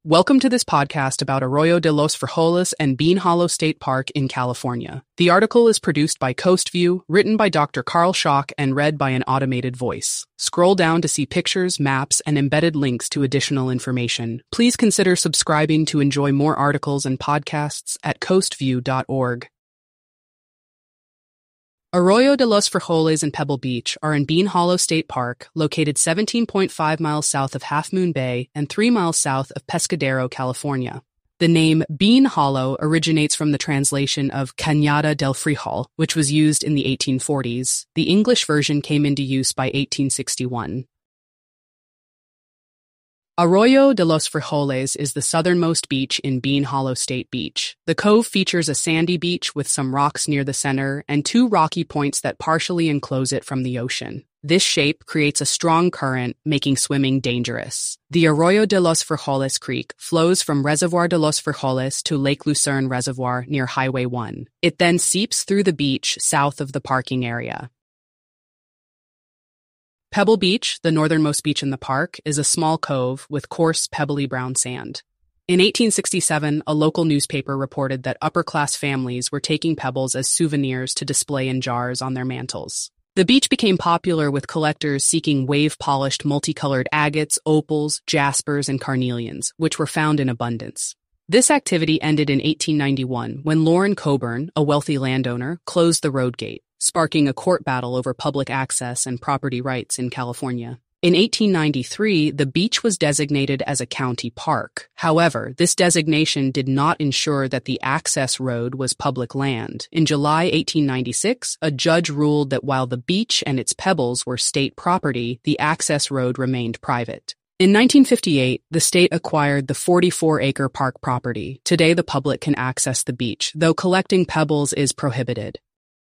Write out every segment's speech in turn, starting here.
Welcome to this podcast about Arroyo de los Frijoles and Bean Hollow State Park in California. The article is produced by Coast View, written by Dr. Carl Schock, and read by an automated voice. Scroll down to see pictures, maps, and embedded links to additional information. Please consider subscribing to enjoy more articles and podcasts at coastview.org. Arroyo de los Frijoles and Pebble Beach are in Bean Hollow State Park, located 17.5 miles south of Half Moon Bay and 3 miles south of Pescadero, California. The name Bean Hollow originates from the translation of Cañada del Frijol, which was used in the 1840s. The English version came into use by 1861. Arroyo de los Frijoles is the southernmost beach in Bean Hollow State Beach. The cove features a sandy beach with some rocks near the center and two rocky points that partially enclose it from the ocean. This shape creates a strong current, making swimming dangerous. The Arroyo de los Frijoles Creek flows from Reservoir de los Frijoles to Lake Lucerne Reservoir near Highway 1. It then seeps through the beach south of the parking area. Pebble Beach, the northernmost beach in the park, is a small cove with coarse, pebbly brown sand. In 1867, a local newspaper reported that upper-class families were taking pebbles as souvenirs to display in jars on their mantles. The beach became popular with collectors seeking wave-polished, multicolored agates, opals, jaspers, and carnelians, which were found in abundance. This activity ended in 1891 when Loren Coburn, a wealthy landowner, closed the road gate, sparking a court battle over public access and property rights in California. In 1893, the beach was designated as a county park. However, this designation did not ensure that the access road was public land. In July 1896, a judge ruled that while the beach and its pebbles were state property, the access road remained private. In 1958, the state acquired the 44-acre park property. Today, the public can access the beach, though collecting pebbles is prohibited.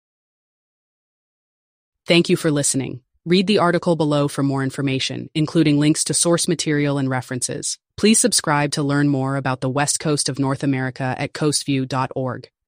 Thank you for listening. Read the article below for more information, including links to source material and references. Please subscribe to learn more about the West Coast of North America at coastview.org.